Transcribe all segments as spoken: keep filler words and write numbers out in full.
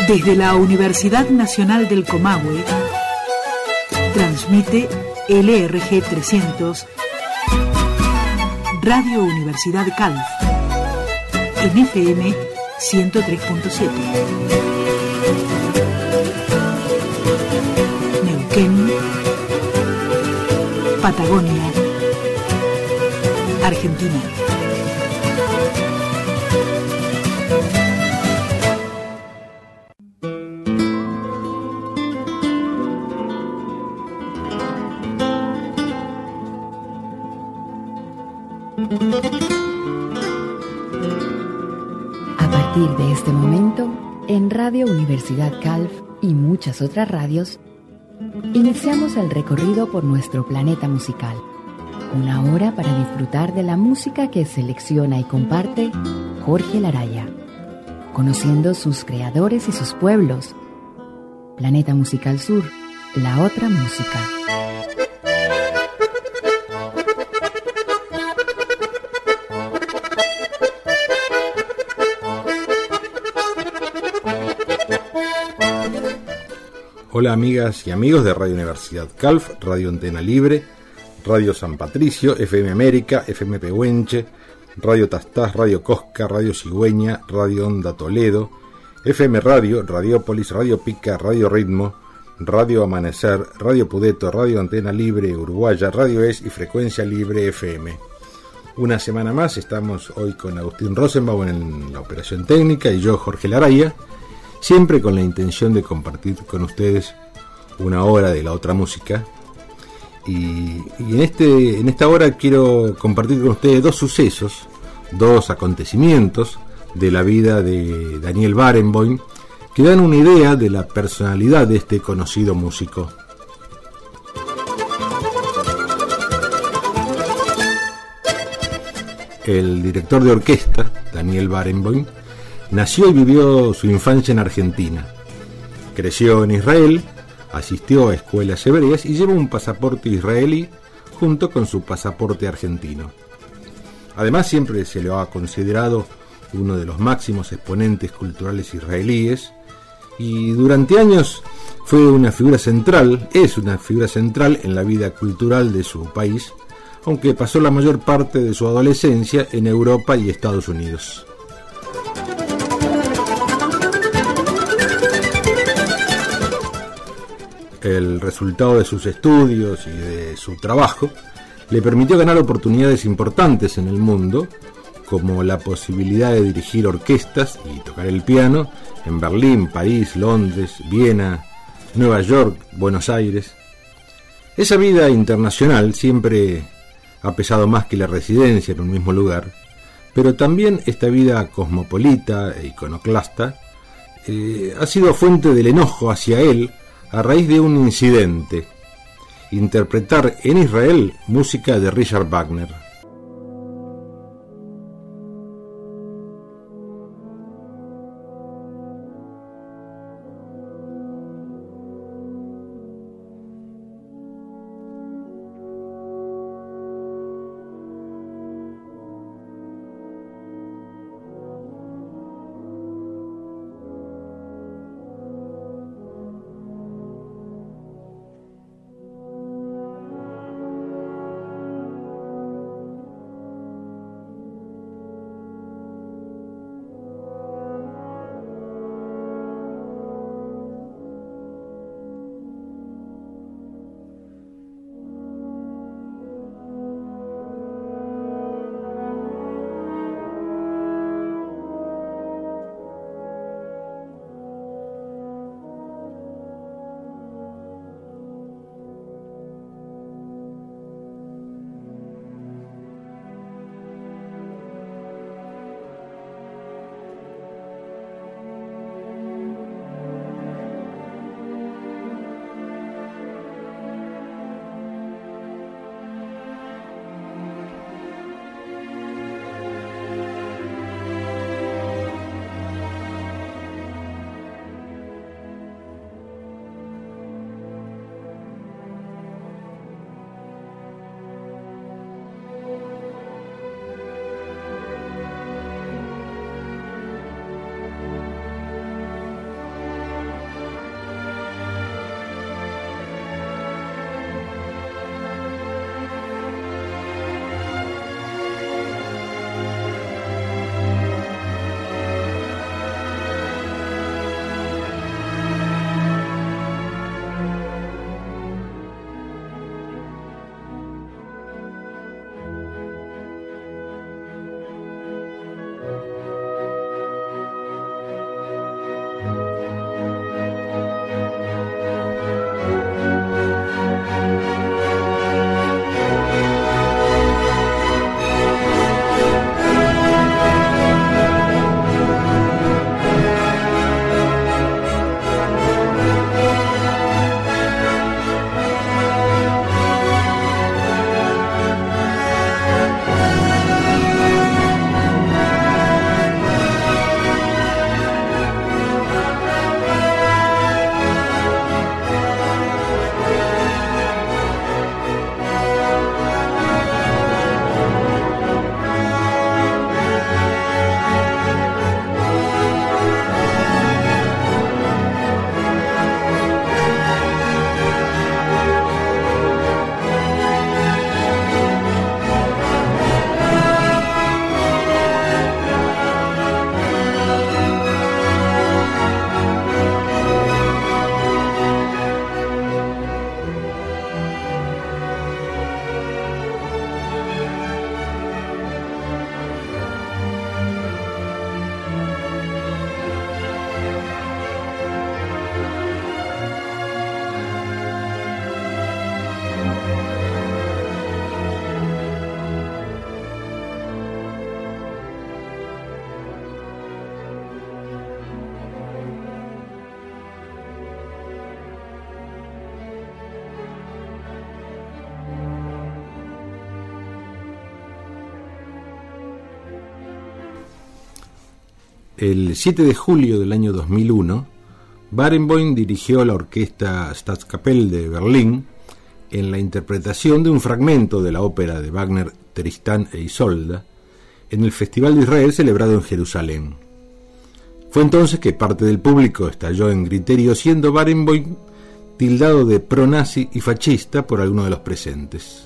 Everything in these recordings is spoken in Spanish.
Desde la Universidad Nacional del Comahue, transmite L R G trescientos, Radio Universidad Calf, en F M ciento tres punto siete. Neuquén, Patagonia, Argentina. A partir de este momento, en Radio Universidad Calf y muchas otras radios, iniciamos el recorrido por nuestro planeta musical. Una hora para disfrutar de la música que selecciona y comparte Jorge Laraya, conociendo sus creadores y sus pueblos. Planeta Musical Sur, la otra música. Hola amigas y amigos de Radio Universidad Calf, Radio Antena Libre, Radio San Patricio, F M América, F M Pehuenche, Radio Tastás, Radio Cosca, Radio Cigüeña, Radio Onda Toledo, F M Radio, Radiópolis, Radio Pica, Radio Ritmo, Radio Amanecer, Radio Pudeto, Radio Antena Libre Uruguaya, Radio Es y Frecuencia Libre F M. Una semana más estamos hoy con Agustín Rosenbaum en la operación técnica y yo, Jorge Laraya, siempre con la intención de compartir con ustedes una hora de la otra música. Y, y en, este, en esta hora quiero compartir con ustedes dos sucesos, dos acontecimientos de la vida de Daniel Barenboim que dan una idea de la personalidad de este conocido músico. El director de orquesta, Daniel Barenboim, nació y vivió su infancia en Argentina. Creció en Israel, asistió a escuelas hebreas y lleva un pasaporte israelí junto con su pasaporte argentino. Además, siempre se lo ha considerado uno de los máximos exponentes culturales israelíes y durante años fue una figura central, es una figura central en la vida cultural de su país, aunque pasó la mayor parte de su adolescencia en Europa y Estados Unidos. El resultado de sus estudios y de su trabajo le permitió ganar oportunidades importantes en el mundo, como la posibilidad de dirigir orquestas y tocar el piano en Berlín, París, Londres, Viena, Nueva York, Buenos Aires. Esa vida internacional siempre ha pesado más que la residencia en un mismo lugar, pero también esta vida cosmopolita e iconoclasta eh, ha sido fuente del enojo hacia él a raíz de un incidente: interpretar en Israel música de Richard Wagner. El siete de julio del año dos mil uno, Barenboim dirigió la orquesta Staatskapelle de Berlín en la interpretación de un fragmento de la ópera de Wagner Tristán e Isolda en el Festival de Israel celebrado en Jerusalén. Fue entonces que parte del público estalló en griterío, siendo Barenboim tildado de pronazi y fascista por algunos de los presentes.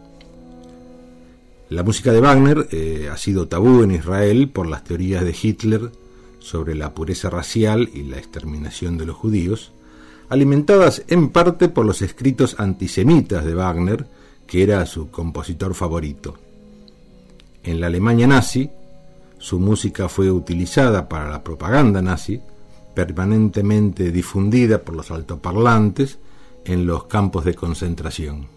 La música de Wagner eh, ha sido tabú en Israel por las teorías de Hitler sobre la pureza racial y la exterminación de los judíos, alimentadas en parte por los escritos antisemitas de Wagner, que era su compositor favorito. En la Alemania nazi, su música fue utilizada para la propaganda nazi, permanentemente difundida por los altoparlantes en los campos de concentración.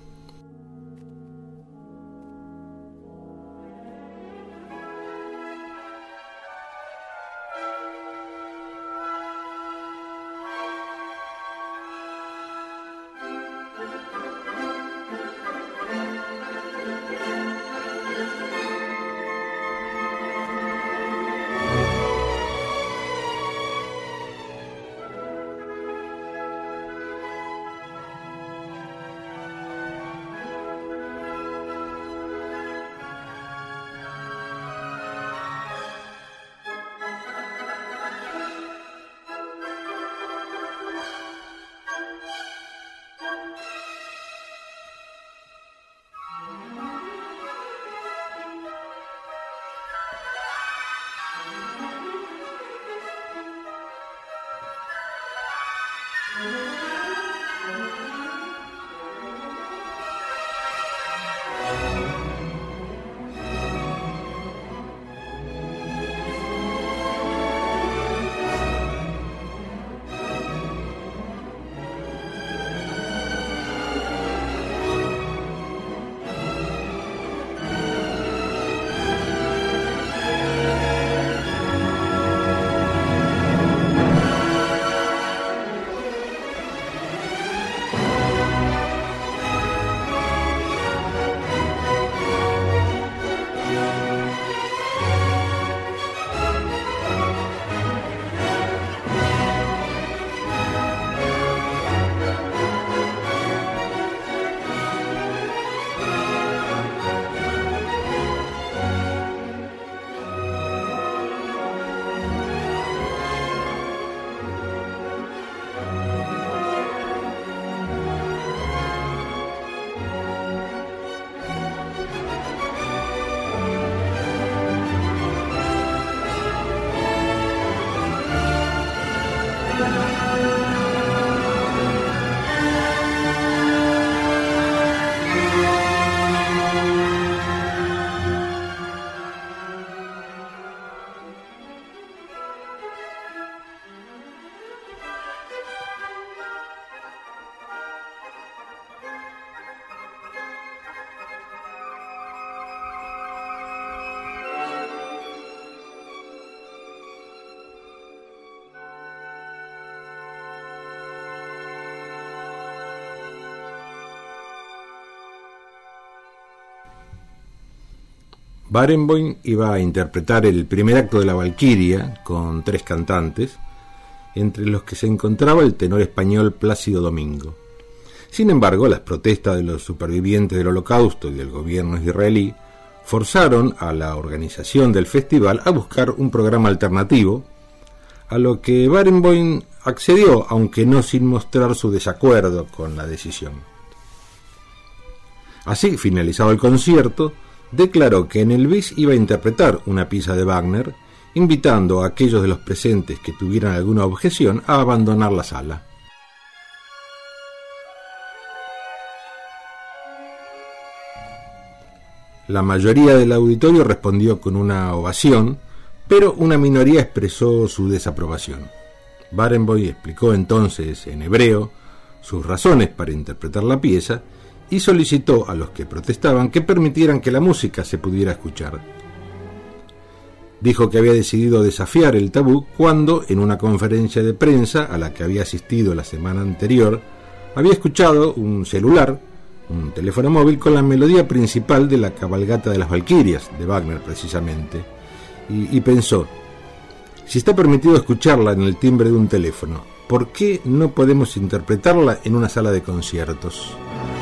Barenboim iba a interpretar el primer acto de la Valquiria con tres cantantes, entre los que se encontraba el tenor español Plácido Domingo. Sin embargo, las protestas de los supervivientes del Holocausto y del gobierno israelí forzaron a la organización del festival a buscar un programa alternativo, a lo que Barenboim accedió, aunque no sin mostrar su desacuerdo con la decisión. Así, finalizado el concierto, declaró que en el bis iba a interpretar una pieza de Wagner, invitando a aquellos de los presentes que tuvieran alguna objeción a abandonar la sala. La mayoría del auditorio respondió con una ovación, pero una minoría expresó su desaprobación. Barenboim explicó entonces en hebreo sus razones para interpretar la pieza y solicitó a los que protestaban que permitieran que la música se pudiera escuchar. Dijo que había decidido desafiar el tabú cuando, en una conferencia de prensa a la que había asistido la semana anterior, había escuchado un celular, un teléfono móvil, con la melodía principal de la cabalgata de las Valquirias, de Wagner precisamente, y, y pensó: Si está permitido escucharla en el timbre de un teléfono, ¿por qué no podemos interpretarla en una sala de conciertos?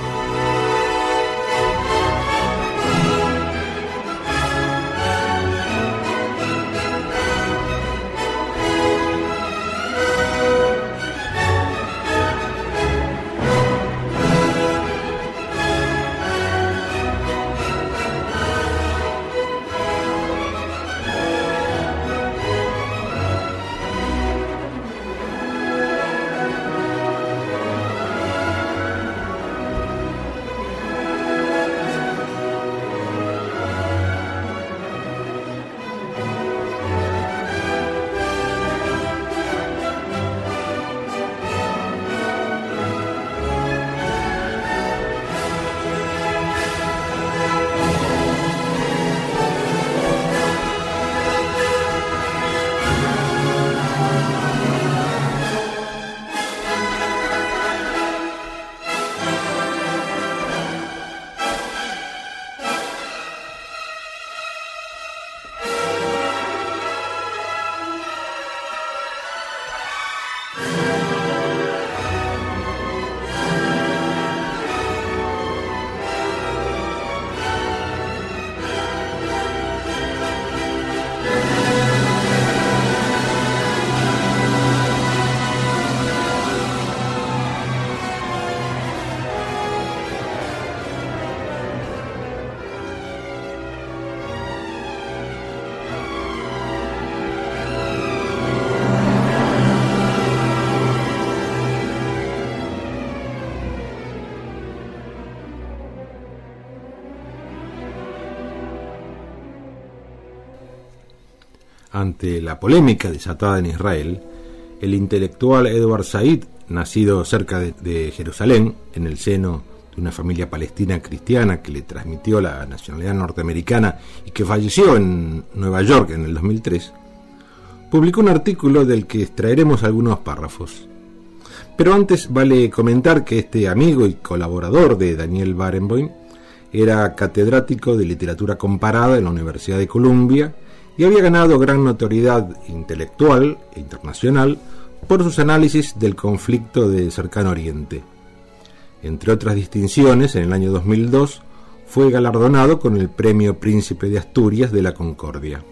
Ante la polémica desatada en Israel, el intelectual Edward Said, nacido cerca de, de Jerusalén, en el seno de una familia palestina cristiana que le transmitió la nacionalidad norteamericana y que falleció en Nueva York en el dos mil tres, publicó un artículo del que extraeremos algunos párrafos. Pero antes vale comentar que este amigo y colaborador de Daniel Barenboim era catedrático de literatura comparada en la Universidad de Columbia y había ganado gran notoriedad intelectual e internacional por sus análisis del conflicto de Cercano Oriente. Entre otras distinciones, en el año dos mil dos fue galardonado con el Premio Príncipe de Asturias de la Concordia.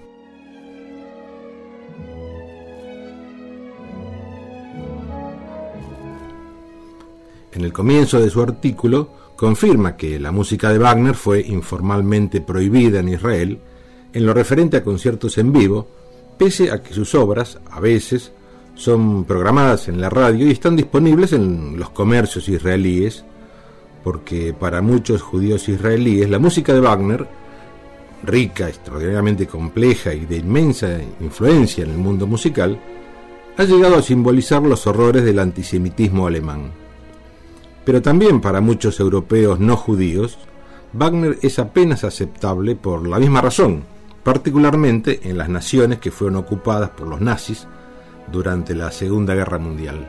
En el comienzo de su artículo confirma que la música de Wagner fue informalmente prohibida en Israel en lo referente a conciertos en vivo, pese a que sus obras, a veces, son programadas en la radio y están disponibles en los comercios israelíes, porque para muchos judíos israelíes la música de Wagner, rica, extraordinariamente compleja y de inmensa influencia en el mundo musical, ha llegado a simbolizar los horrores del antisemitismo alemán. Pero también para muchos europeos no judíos, Wagner es apenas aceptable por la misma razón, particularmente en las naciones que fueron ocupadas por los nazis durante la Segunda Guerra Mundial.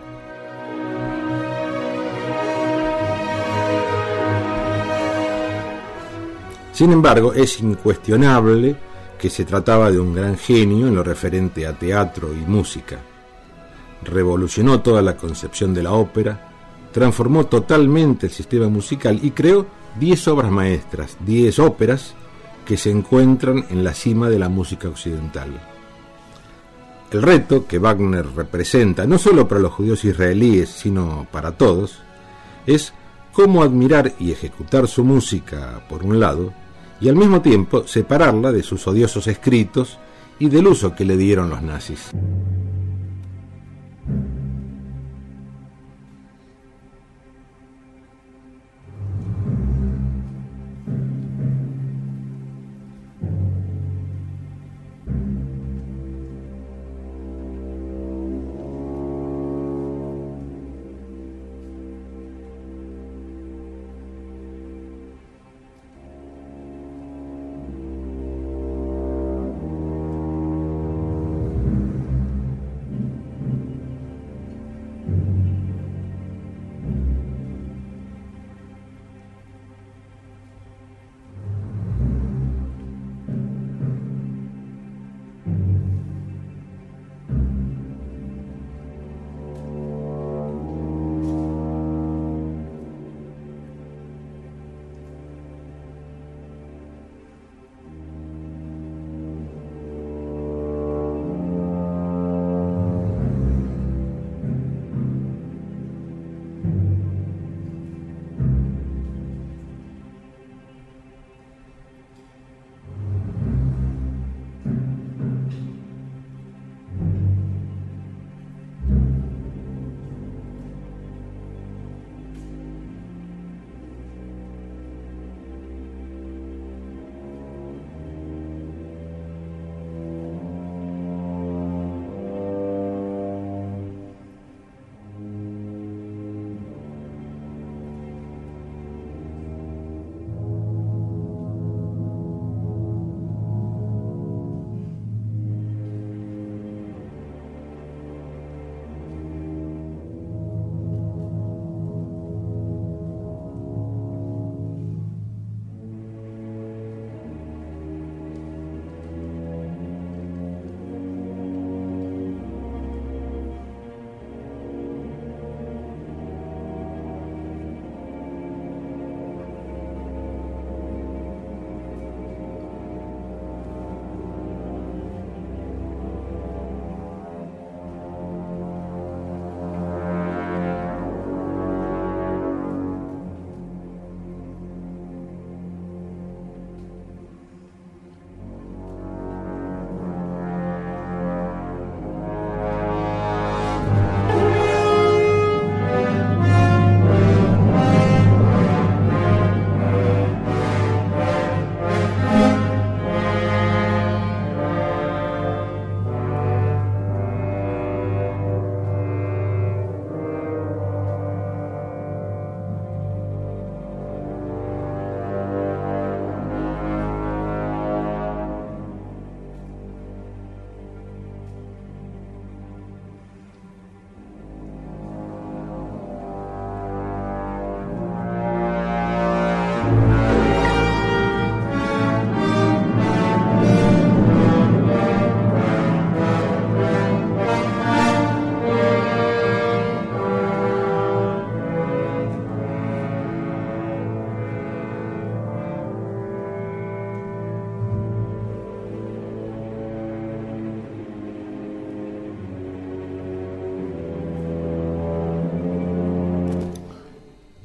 Sin embargo, es incuestionable que se trataba de un gran genio en lo referente a teatro y música. Revolucionó toda la concepción de la ópera, transformó totalmente el sistema musical y creó diez obras maestras, diez óperas que se encuentran en la cima de la música occidental. El reto que Wagner representa, no solo para los judíos israelíes, sino para todos, es cómo admirar y ejecutar su música, por un lado, y al mismo tiempo separarla de sus odiosos escritos y del uso que le dieron los nazis.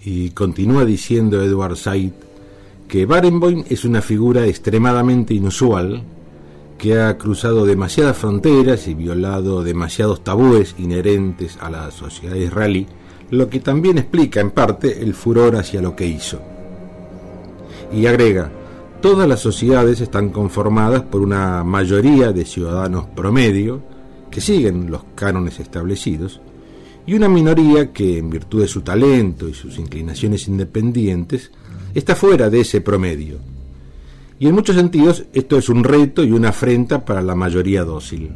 Y continúa diciendo Edward Said que Barenboim es una figura extremadamente inusual, que ha cruzado demasiadas fronteras y violado demasiados tabúes inherentes a la sociedad israelí, lo que también explica en parte el furor hacia lo que hizo. Y agrega: todas las sociedades están conformadas por una mayoría de ciudadanos promedio que siguen los cánones establecidos, y una minoría que, en virtud de su talento y sus inclinaciones independientes, está fuera de ese promedio. Y en muchos sentidos esto es un reto y una afrenta para la mayoría dócil.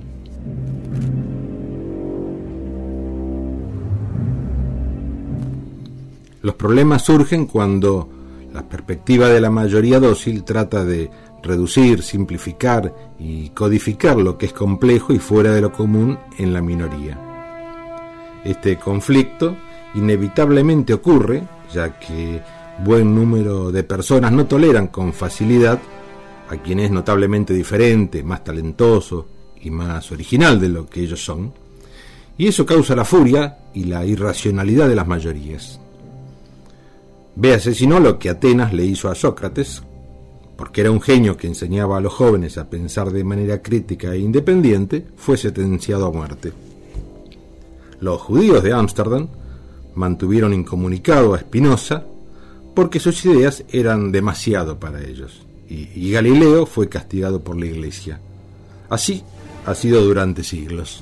Los problemas surgen cuando la perspectiva de la mayoría dócil trata de reducir, simplificar y codificar lo que es complejo y fuera de lo común en la minoría. Este conflicto inevitablemente ocurre, ya que buen número de personas no toleran con facilidad a quien es notablemente diferente, más talentoso y más original de lo que ellos son, y eso causa la furia y la irracionalidad de las mayorías. Véase si no lo que Atenas le hizo a Sócrates, porque era un genio que enseñaba a los jóvenes a pensar de manera crítica e independiente, fue sentenciado a muerte. Los judíos de Ámsterdam mantuvieron incomunicado a Spinoza porque sus ideas eran demasiado para ellos, y, y Galileo fue castigado por la Iglesia. Así ha sido durante siglos.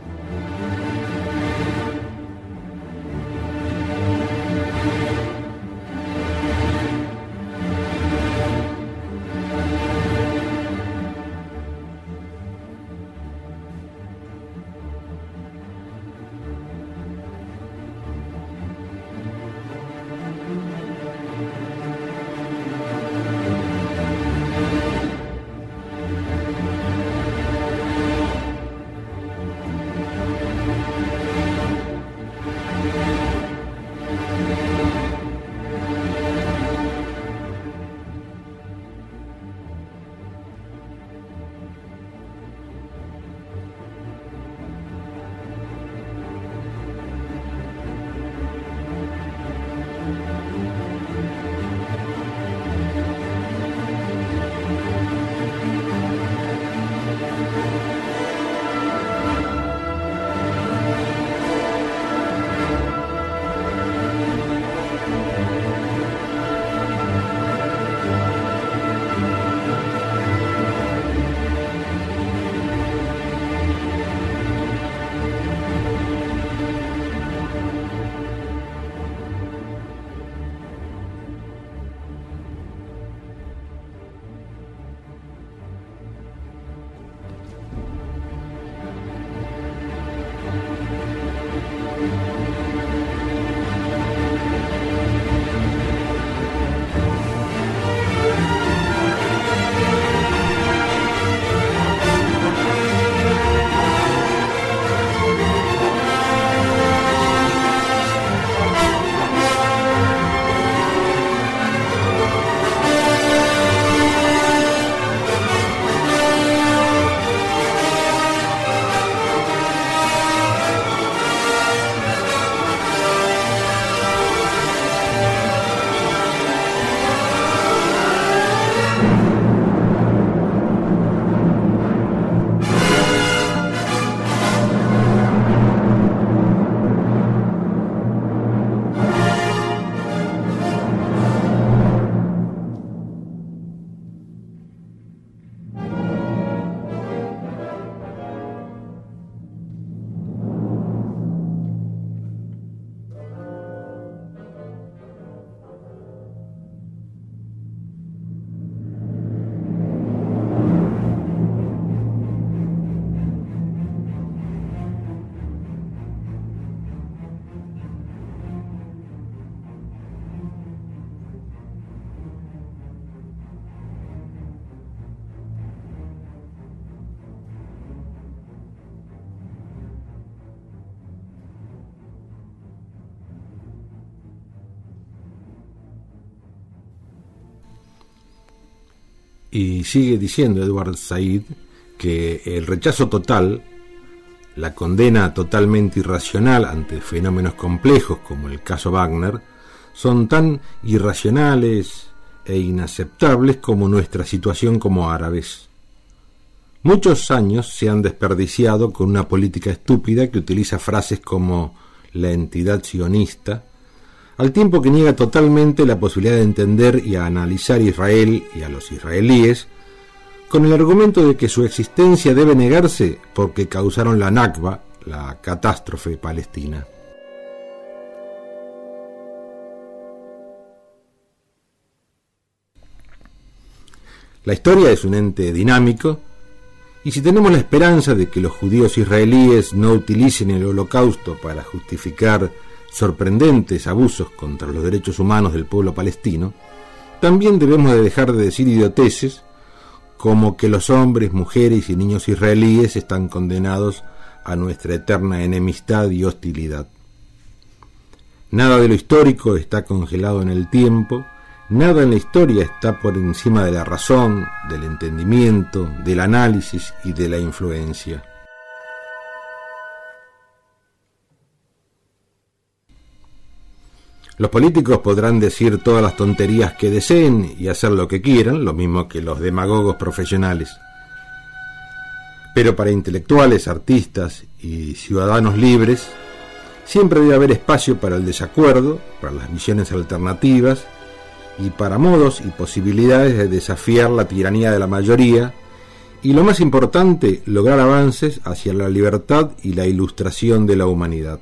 Y sigue diciendo Edward Said que el rechazo total, la condena totalmente irracional ante fenómenos complejos como el caso Wagner, son tan irracionales e inaceptables como nuestra situación como árabes. Muchos años se han desperdiciado con una política estúpida que utiliza frases como la entidad sionista, al tiempo que niega totalmente la posibilidad de entender y a analizar Israel y a los israelíes, con el argumento de que su existencia debe negarse porque causaron la Nakba, la catástrofe palestina. La historia es un ente dinámico, y si tenemos la esperanza de que los judíos israelíes no utilicen el Holocausto para justificar sorprendentes abusos contra los derechos humanos del pueblo palestino, también debemos de dejar de decir idioteces como que los hombres, mujeres y niños israelíes están condenados a nuestra eterna enemistad y hostilidad. Nada de lo histórico está congelado en el tiempo, nada en la historia está por encima de la razón, del entendimiento, del análisis y de la influencia. Los políticos podrán decir todas las tonterías que deseen y hacer lo que quieran, lo mismo que los demagogos profesionales. Pero para intelectuales, artistas y ciudadanos libres, siempre debe haber espacio para el desacuerdo, para las visiones alternativas y para modos y posibilidades de desafiar la tiranía de la mayoría y, lo más importante, lograr avances hacia la libertad y la ilustración de la humanidad.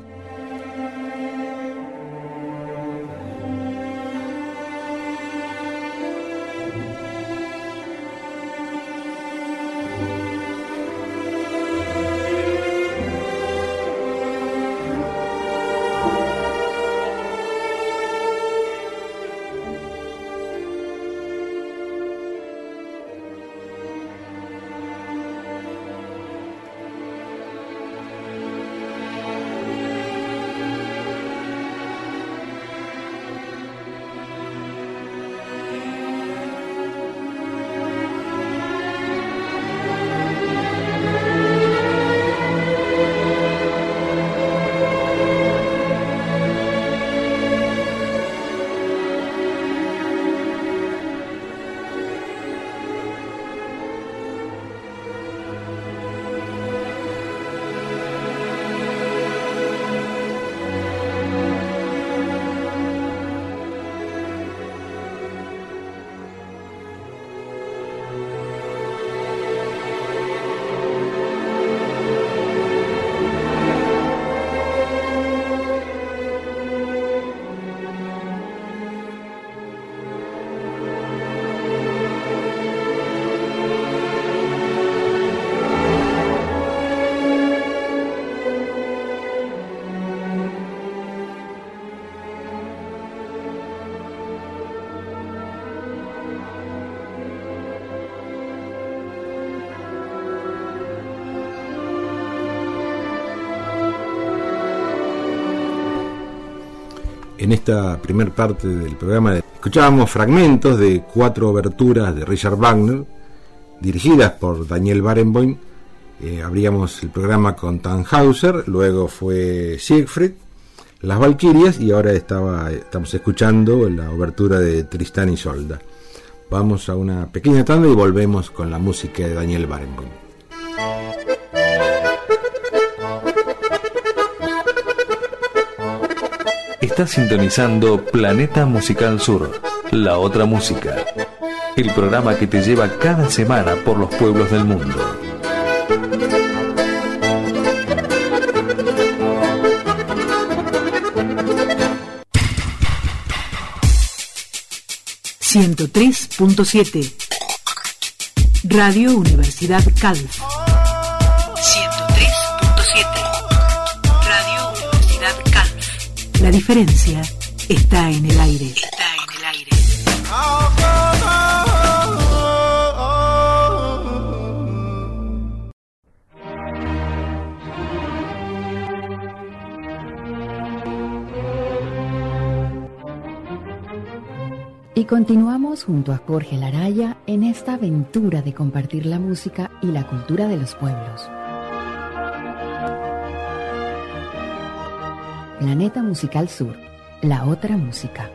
En esta primer parte del programa escuchábamos fragmentos de cuatro oberturas de Richard Wagner, dirigidas por Daniel Barenboim. Eh, abríamos el programa con Tannhäuser, luego fue Siegfried, Las Valquirias, y ahora estaba, estamos escuchando la obertura de Tristán y Isolda. Vamos a una pequeña tanda y volvemos con la música de Daniel Barenboim. Estás sintonizando Planeta Musical Sur, la otra música, el programa que te lleva cada semana por los pueblos del mundo. ciento tres punto siete Radio Universidad Calf. ciento tres punto siete Radio Universidad Calf. La diferencia está en el aire. Está en el aire. Y continuamos junto a Jorge Laraya en esta aventura de compartir la música y la cultura de los pueblos. Planeta Musical Sur, La otra música.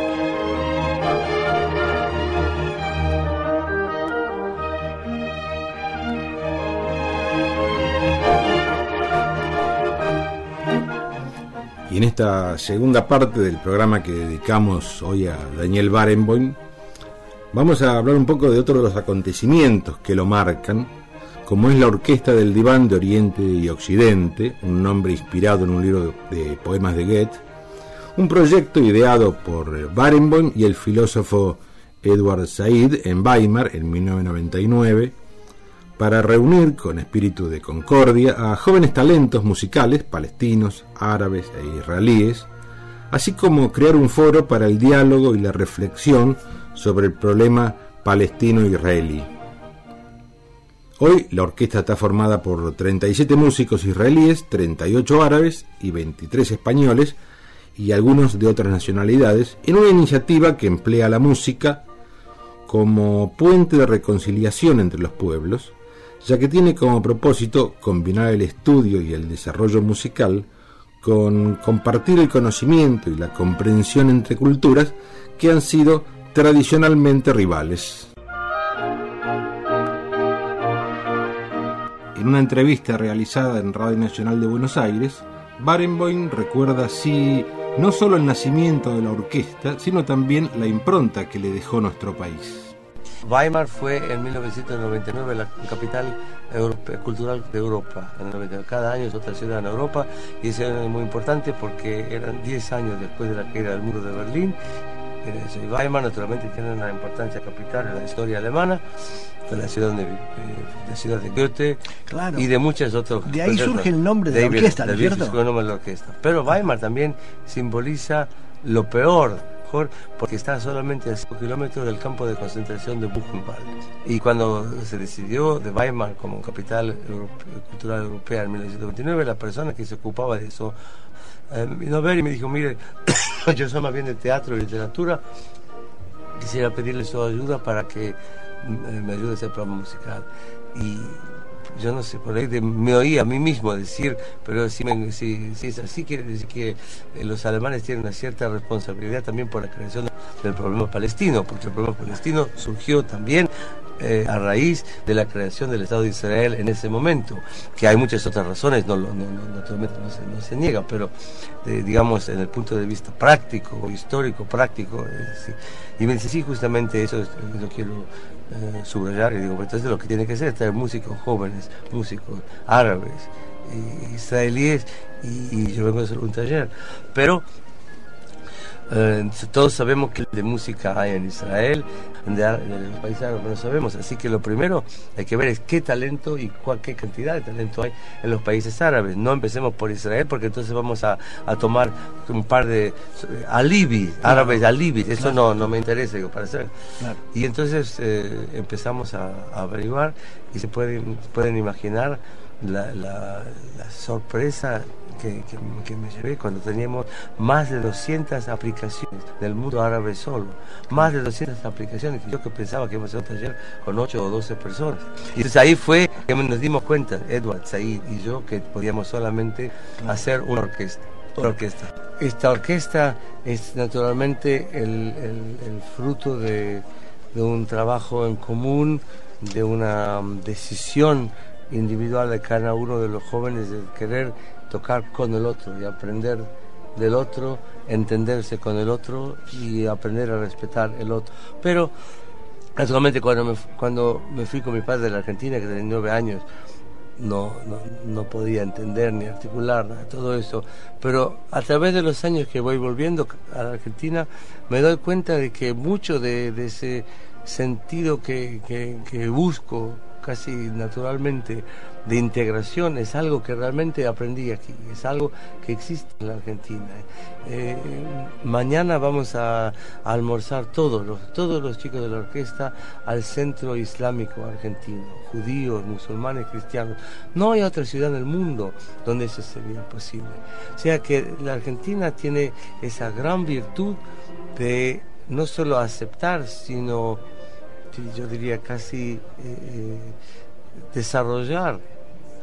Y en esta segunda parte del programa que dedicamos hoy a Daniel Barenboim, vamos a hablar un poco de otro de los acontecimientos que lo marcan, como es la Orquesta del Diván de Oriente y Occidente, un nombre inspirado en un libro de, de poemas de Goethe, un proyecto ideado por Barenboim y el filósofo Edward Said en Weimar en mil novecientos noventa y nueve, para reunir con espíritu de concordia a jóvenes talentos musicales palestinos, árabes e israelíes, así como crear un foro para el diálogo y la reflexión sobre el problema palestino-israelí. Hoy la orquesta está formada por treinta y siete músicos israelíes, treinta y ocho árabes y veintitrés españoles y algunos de otras nacionalidades, en una iniciativa que emplea la música como puente de reconciliación entre los pueblos, ya que tiene como propósito combinar el estudio y el desarrollo musical con compartir el conocimiento y la comprensión entre culturas que han sido tradicionalmente rivales. En una entrevista realizada en Radio Nacional de Buenos Aires, Barenboim recuerda así no solo el nacimiento de la orquesta, sino también la impronta que le dejó nuestro país. Weimar fue en mil novecientos noventa y nueve la capital europea, cultural de Europa. Cada año es otra ciudad en Europa y eso es muy importante porque eran diez años después de la caída del muro de Berlín. Y Weimar naturalmente tiene una importancia capital en la historia alemana, de la ciudad de, la ciudad de Goethe, claro, y de muchas otras. De ahí surge el nombre de David, la orquesta, ¿no es cierto? El nombre de la orquesta. Pero Weimar también simboliza lo peor, porque está solamente a cinco kilómetros del campo de concentración de Buchenwald. Y cuando se decidió de Weimar como capital europe, cultural europea en mil novecientos veintinueve, la persona que se ocupaba de eso eh, vino a ver y me dijo: mire, yo soy más bien de teatro y literatura, quisiera pedirle su ayuda para que eh, me ayude a hacer programa musical. Y yo no sé, por ahí de, me oí a mí mismo decir, pero si, me, si, si es así, quiere decir que eh, los alemanes tienen una cierta responsabilidad también por la creación del problema palestino, porque el problema palestino surgió también eh, a raíz de la creación del Estado de Israel en ese momento, que hay muchas otras razones, no, no, no, naturalmente no se, no se niega, pero eh, digamos en el punto de vista práctico, histórico, práctico, eh, sí. Y me dice, sí, justamente eso lo quiero Eh, subrayar, y digo, pues entonces lo que tiene que hacer es traer músicos jóvenes, músicos árabes, eh, israelíes, y, y yo vengo a hacer un taller. Pero eh, todos sabemos que de música hay en Israel, de, de los países árabes no sabemos, así que lo primero hay que ver es qué talento y cuál, qué cantidad de talento hay en los países árabes. No empecemos por Israel, porque entonces vamos a, a tomar un par de alibis, claro, árabes alibis, eso claro, no, no me interesa, digo, para hacer. Claro. Y entonces eh, empezamos a, a averiguar y se pueden, pueden imaginar la, la, la sorpresa que, que, que me llevé cuando teníamos más de doscientas aplicaciones del mundo árabe solo, más de doscientas aplicaciones, yo que pensaba que íbamos a hacer un taller con ocho o doce personas. Y entonces ahí fue que nos dimos cuenta, Edward, Said y yo, que podíamos solamente hacer una orquesta. Una orquesta. Esta orquesta es naturalmente el, el, el fruto de, de un trabajo en común, de una decisión individual de cada uno de los jóvenes de querer tocar con el otro y aprender del otro, entenderse con el otro y aprender a respetar el otro. Pero naturalmente cuando me, cuando me fui con mi padre de la Argentina, que tenía nueve años, no, no, no podía entender ni articular nada, todo eso, pero a través de los años que voy volviendo a la Argentina me doy cuenta de que mucho de, de ese sentido que, que, que busco casi naturalmente de integración es algo que realmente aprendí aquí, es algo que existe en la Argentina. Eh, mañana vamos a, a almorzar todos los, todos los chicos de la orquesta al Centro Islámico Argentino, judíos, musulmanes, cristianos. No hay otra ciudad en el mundo donde eso sería posible. O sea que la Argentina tiene esa gran virtud de no solo aceptar, sino yo diría casi eh, desarrollar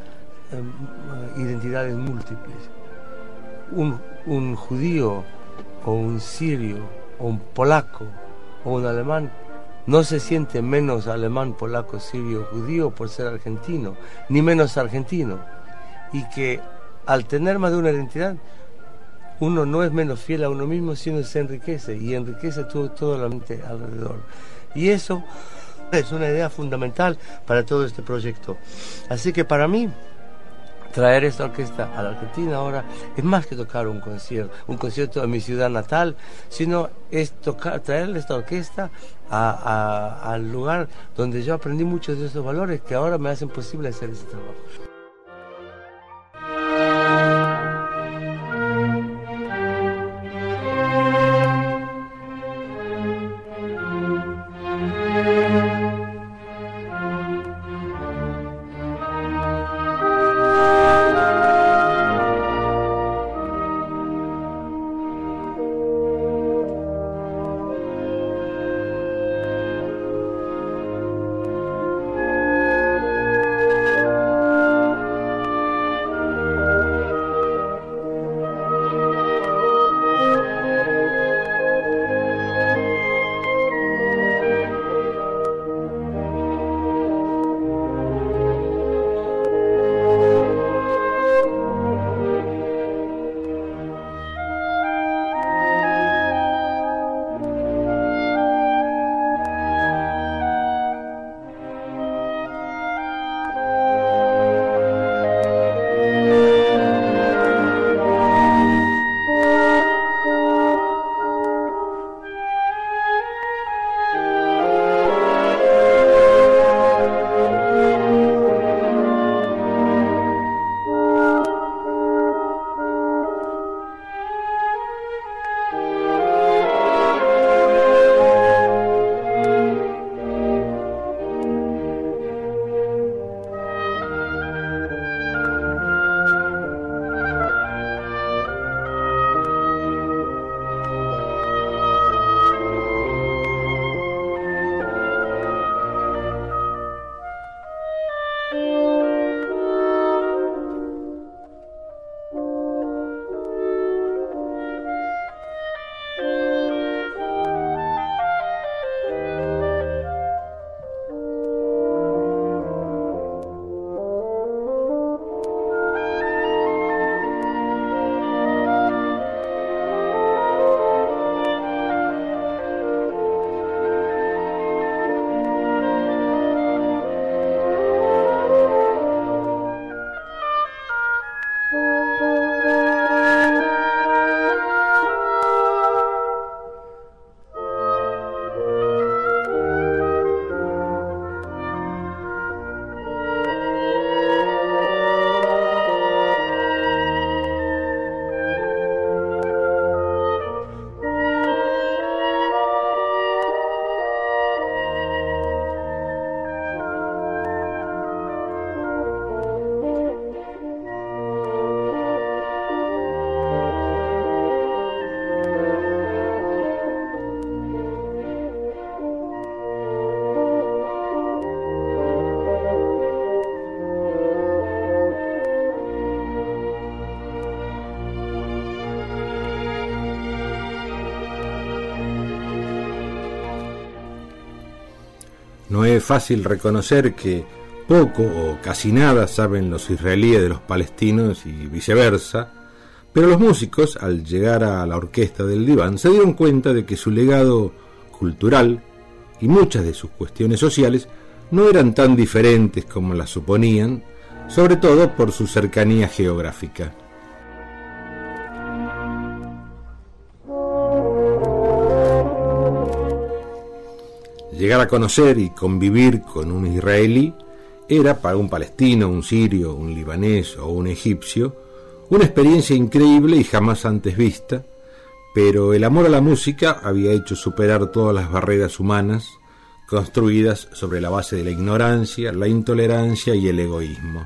eh, identidades múltiples. Un, un judío o un sirio o un polaco o un alemán no se siente menos alemán, polaco, sirio, judío por ser argentino, ni menos argentino, y que al tener más de una identidad uno no es menos fiel a uno mismo, sino se enriquece y enriquece todo, todo la mente alrededor. Y eso es una idea fundamental para todo este proyecto. Así que para mí traer esta orquesta a la Argentina ahora es más que tocar un concierto, un concierto en mi ciudad natal, sino es tocar, traer esta orquesta a, a, al lugar donde yo aprendí muchos de esos valores que ahora me hacen posible hacer ese trabajo. No es fácil reconocer que poco o casi nada saben los israelíes de los palestinos y viceversa, pero los músicos, al llegar a la orquesta del diván, se dieron cuenta de que su legado cultural y muchas de sus cuestiones sociales no eran tan diferentes como las suponían, sobre todo por su cercanía geográfica. Llegar a conocer y convivir con un israelí era para un palestino, un sirio, un libanés o un egipcio una experiencia increíble y jamás antes vista, pero el amor a la música había hecho superar todas las barreras humanas construidas sobre la base de la ignorancia, la intolerancia y el egoísmo.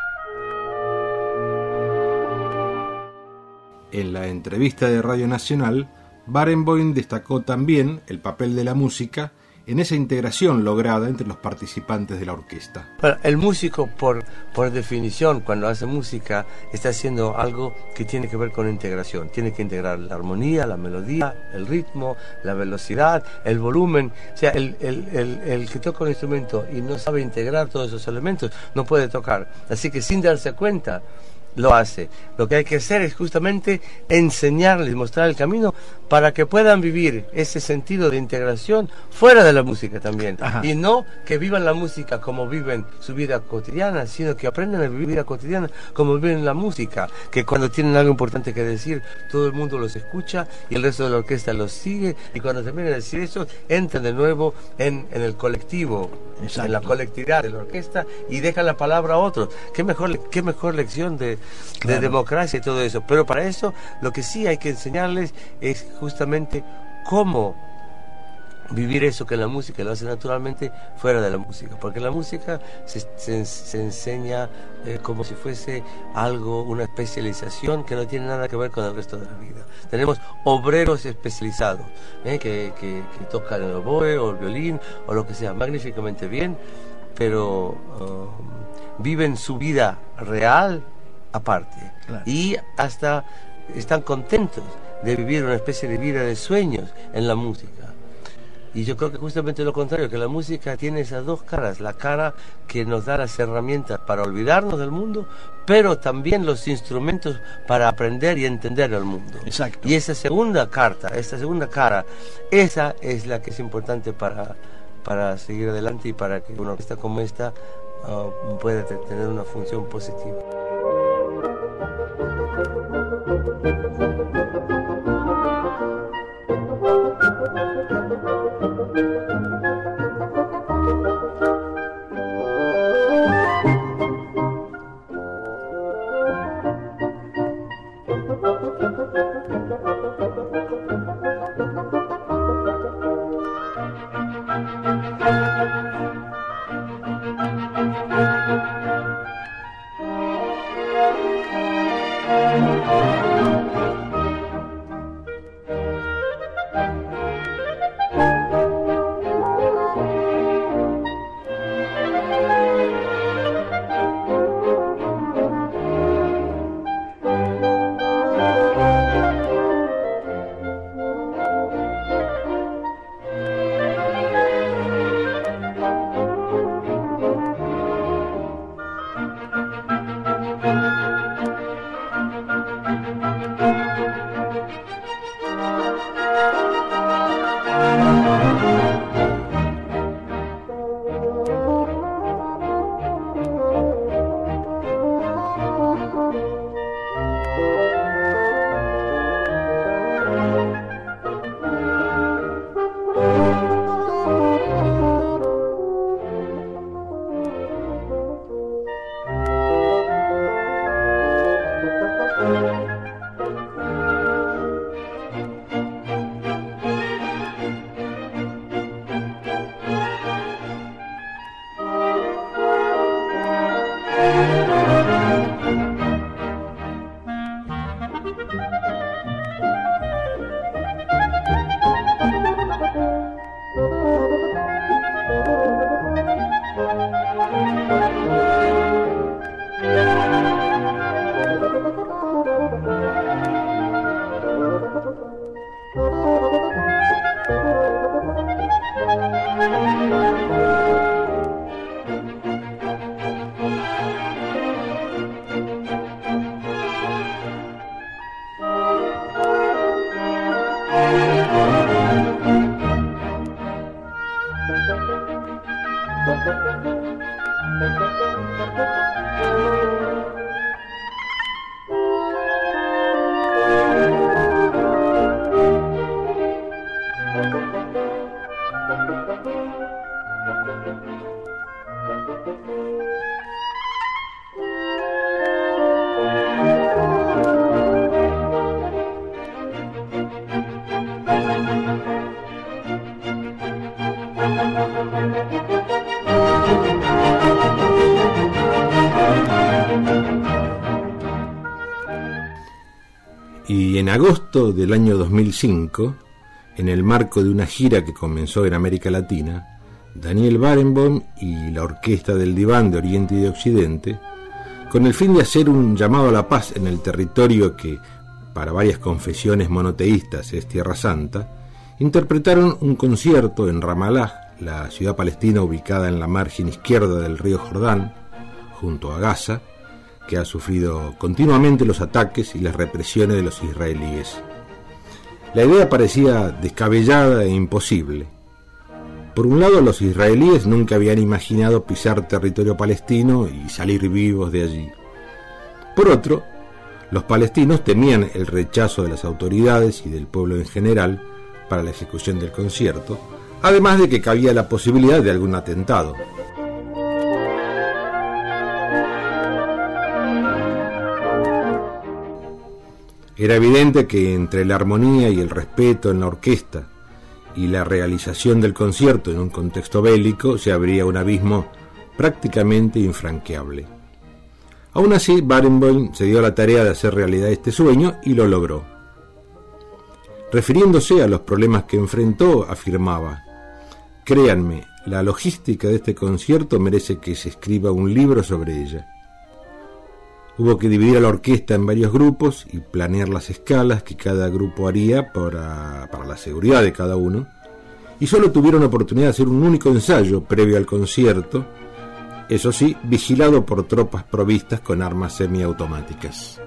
En la entrevista de Radio Nacional, Barenboim destacó también el papel de la música en esa integración lograda entre los participantes de la orquesta. Bueno, el músico, por, por definición, cuando hace música, está haciendo algo que tiene que ver con integración. Tiene que integrar la armonía, la melodía, el ritmo, la velocidad, el volumen. O sea, el, el, el, el que toca un instrumento y no sabe integrar todos esos elementos, no puede tocar. Así que sin darse cuenta, lo hace. Lo que hay que hacer es justamente enseñarles, mostrar el camino para que puedan vivir ese sentido de integración fuera de la música también. Ajá. Y no que vivan la música como viven su vida cotidiana, sino que aprendan a vivir vida cotidiana como viven la música, que cuando tienen algo importante que decir, todo el mundo los escucha y el resto de la orquesta los sigue, y cuando terminan de decir eso, entran de nuevo en, en el colectivo. Exacto. En la colectividad de la orquesta y dejan la palabra a otros. Qué mejor, qué mejor lección de, claro. de democracia y todo eso. Pero para eso lo que sí hay que enseñarles es justamente cómo vivir eso que en la música lo hace naturalmente fuera de la música, porque en la música se, se, se enseña eh, como si fuese algo, una especialización que no tiene nada que ver con el resto de la vida. Tenemos obreros especializados eh, que, que, que tocan el oboe o el violín o lo que sea magníficamente bien, pero uh, viven su vida real aparte. Claro. Y hasta están contentos de vivir una especie de vida de sueños en la música. Y yo creo que justamente lo contrario, que la música tiene esas dos caras, la cara que nos da las herramientas para olvidarnos del mundo, pero también los instrumentos para aprender y entender el mundo. Exacto. Y esa segunda carta, esa segunda cara, esa es la que es importante para, para seguir adelante y para que una orquesta como esta uh, pueda tener una función positiva. Y en agosto del año dos mil cinco, en el marco de una gira que comenzó en América Latina, Daniel Barenboim y la Orquesta del Diván de Oriente y de Occidente, con el fin de hacer un llamado a la paz en el territorio que, para varias confesiones monoteístas, es Tierra Santa, interpretaron un concierto en Ramallah, la ciudad palestina ubicada en la margen izquierda del río Jordán, junto a Gaza, que ha sufrido continuamente los ataques y las represiones de los israelíes. La idea parecía descabellada e imposible. Por un lado, los israelíes nunca habían imaginado pisar territorio palestino y salir vivos de allí. Por otro, los palestinos temían el rechazo de las autoridades y del pueblo en general para la ejecución del concierto, además de que cabía la posibilidad de algún atentado. Era evidente que entre la armonía y el respeto en la orquesta y la realización del concierto en un contexto bélico se abría un abismo prácticamente infranqueable. Aún así, Barenboim se dio a la tarea de hacer realidad este sueño y lo logró. Refiriéndose a los problemas que enfrentó, afirmaba: «Créanme, la logística de este concierto merece que se escriba un libro sobre ella. Hubo que dividir a la orquesta en varios grupos y planear las escalas que cada grupo haría para, para la seguridad de cada uno, y solo tuvieron oportunidad de hacer un único ensayo previo al concierto, eso sí, vigilado por tropas provistas con armas semiautomáticas».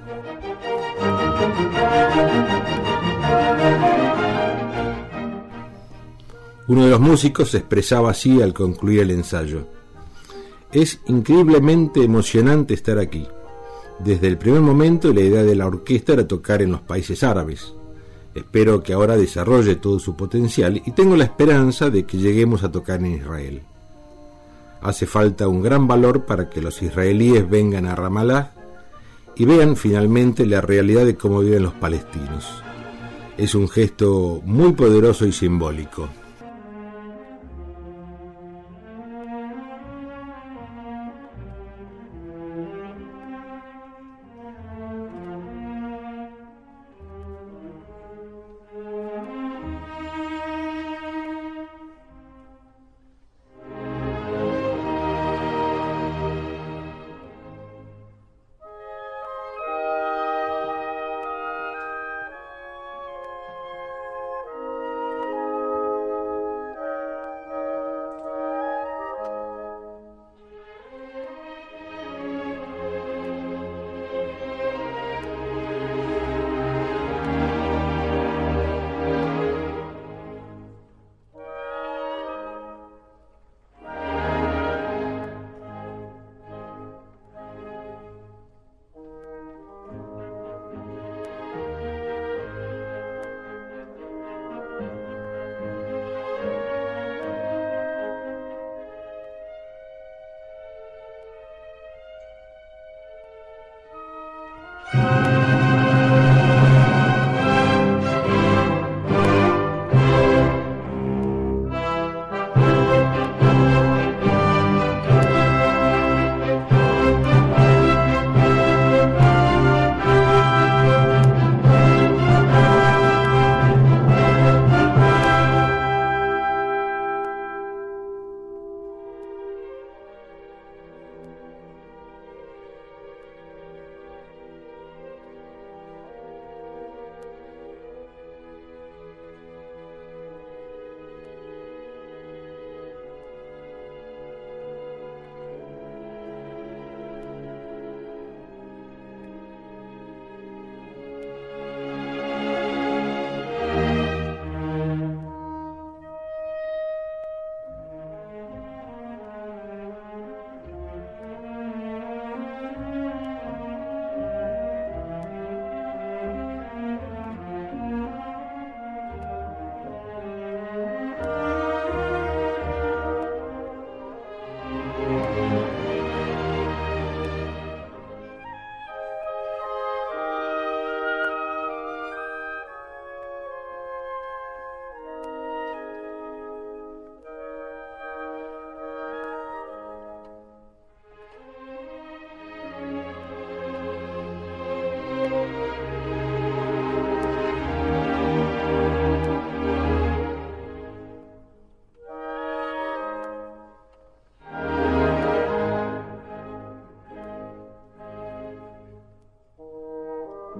Uno de los músicos se expresaba así al concluir el ensayo: «Es increíblemente emocionante estar aquí. Desde el primer momento la idea de la orquesta era tocar en los países árabes. Espero que ahora desarrolle todo su potencial y tengo la esperanza de que lleguemos a tocar en Israel. Hace falta un gran valor para que los israelíes vengan a Ramallah y vean finalmente la realidad de cómo viven los palestinos. Es un gesto muy poderoso y simbólico».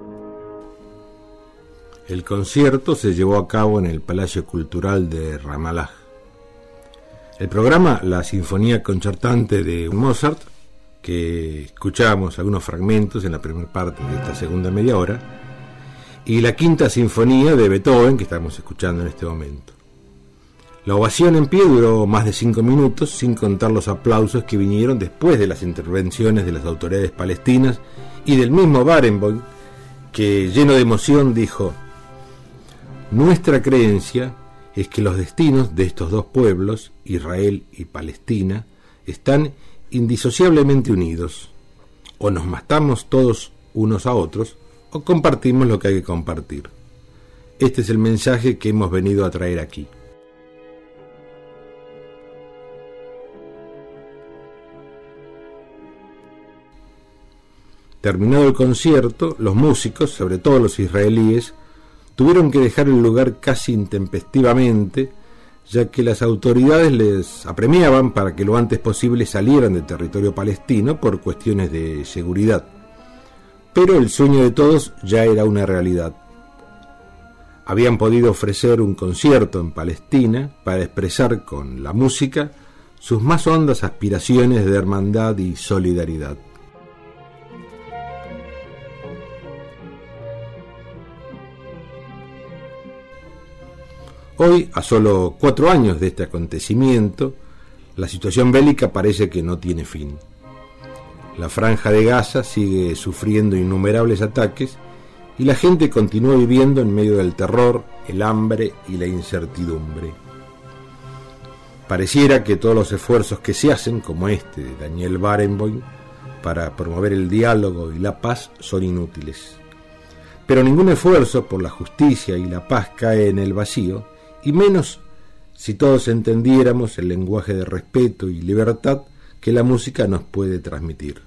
El concierto se llevó a cabo en el Palacio Cultural de Ramallah. El programa, la Sinfonía Concertante de Mozart, que escuchábamos algunos fragmentos en la primera parte de esta segunda media hora, y la Quinta Sinfonía de Beethoven, que estamos escuchando en este momento. La ovación en pie duró más de cinco minutos, sin contar los aplausos que vinieron después de las intervenciones de las autoridades palestinas y del mismo Barenboim, que lleno de emoción dijo: nuestra creencia es que los destinos de estos dos pueblos, Israel y Palestina, están indisociablemente unidos. O nos matamos todos unos a otros, o compartimos lo que hay que compartir. Este es el mensaje que hemos venido a traer aquí. Terminado el concierto, los músicos, sobre todo los israelíes, tuvieron que dejar el lugar casi intempestivamente, ya que las autoridades les apremiaban para que lo antes posible salieran del territorio palestino por cuestiones de seguridad. Pero el sueño de todos ya era una realidad. Habían podido ofrecer un concierto en Palestina para expresar con la música sus más hondas aspiraciones de hermandad y solidaridad. Hoy, a solo cuatro años de este acontecimiento, la situación bélica parece que no tiene fin. La Franja de Gaza sigue sufriendo innumerables ataques y la gente continúa viviendo en medio del terror, el hambre y la incertidumbre. Pareciera que todos los esfuerzos que se hacen, como este de Daniel Barenboim, para promover el diálogo y la paz son inútiles. Pero ningún esfuerzo por la justicia y la paz cae en el vacío, y menos si todos entendiéramos el lenguaje de respeto y libertad que la música nos puede transmitir.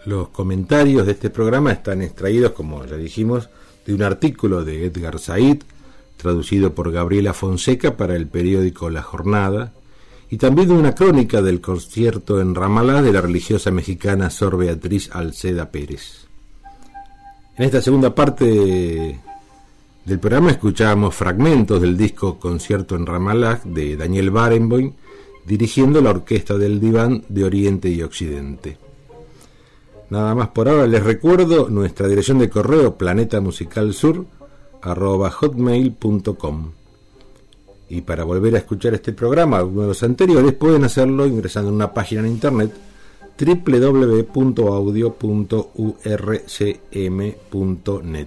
Los comentarios de este programa están extraídos, como ya dijimos, de un artículo de Edgar Said, traducido por Gabriela Fonseca para el periódico La Jornada, y también de una crónica del concierto en Ramallah de la religiosa mexicana Sor Beatriz Alceda Pérez. En esta segunda parte del programa escuchábamos fragmentos del disco Concierto en Ramallah de Daniel Barenboim, dirigiendo la orquesta del Diván de Oriente y Occidente. Nada más por ahora. Les recuerdo nuestra dirección de correo planetamusicalsur arroba hotmail punto com, y para volver a escuchar este programa o uno de los anteriores pueden hacerlo ingresando en una página en internet doble u doble u doble u punto audio punto u r c m punto net.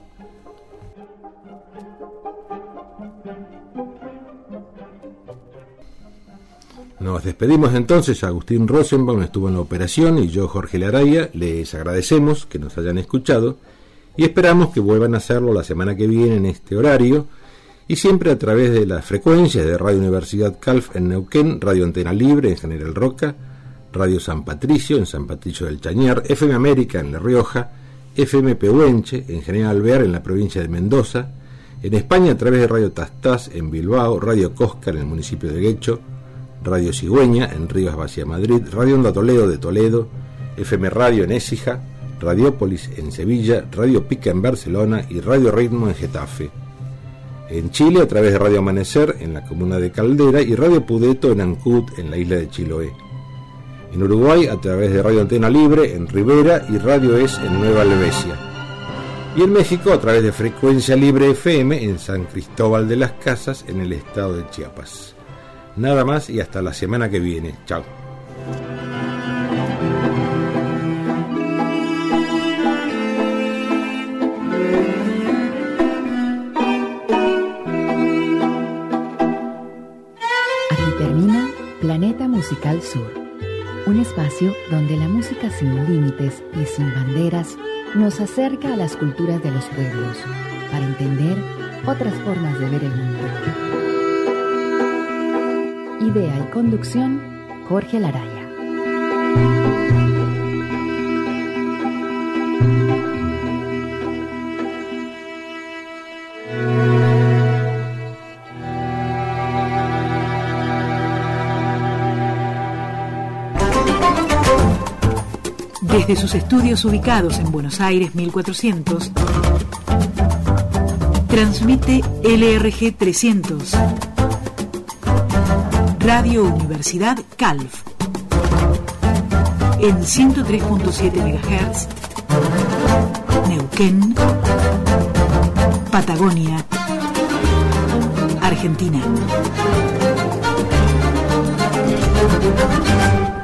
Nos despedimos entonces. Agustín Rosenbaum estuvo en la operación y yo, Jorge Laraya, les agradecemos que nos hayan escuchado y esperamos que vuelvan a hacerlo la semana que viene en este horario y siempre a través de las frecuencias de Radio Universidad Calf en Neuquén, Radio Antena Libre en General Roca, Radio San Patricio en San Patricio del Chañar, F M América en La Rioja, F M Pehuenche en General Alvear en la provincia de Mendoza, en España a través de Radio Tastás en Bilbao, Radio Cóscar en el municipio de Guecho, Radio Cigüeña en Rivas Vacia Madrid, Radio Onda Toledo de Toledo, F M Radio en Écija, Radiópolis en Sevilla, Radio Pica en Barcelona y Radio Ritmo en Getafe. En Chile a través de Radio Amanecer en la comuna de Caldera y Radio Pudeto en Ancud en la isla de Chiloé. En Uruguay a través de Radio Antena Libre en Rivera y Radio Es en Nueva Alvesia. Y en México a través de Frecuencia Libre F M en San Cristóbal de las Casas en el estado de Chiapas. Nada más y hasta la semana que viene. Chao. Aquí termina Planeta Musical Sur, un espacio donde la música sin límites y sin banderas nos acerca a las culturas de los pueblos para entender otras formas de ver el mundo. Idea y conducción, Jorge Laraya. Desde sus estudios ubicados en Buenos Aires mil cuatrocientos, transmite L R G trescientos. Radio Universidad Calf en ciento tres punto siete megahertz, Neuquén, Patagonia, Argentina.